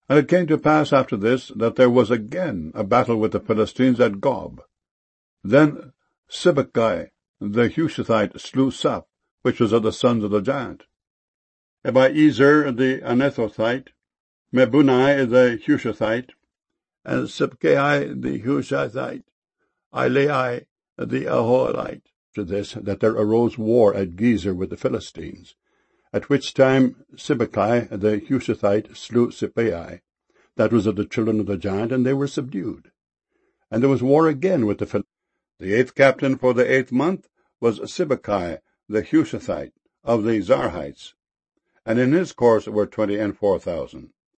And it came to pass after this, that there was again a battle with the Philistines at Gob. Then Sibbecai the Hushathite slew Saph, which was of the sons of the giant. Abiezer the Anathothite, Mebunai the Hushathite, and Sibcai the Hushathite, Ilai the Ahohite. To this, that there arose war at Gezer with the Philistines, at which time Sibbecai the Hushathite slew Sippai, that was of the children of the giant, and they were subdued. And there was war again with the Philistines. The 8th captain for the 8th month was Sibbecai the Hushathite of the Zarhites, and in his course were 24,000.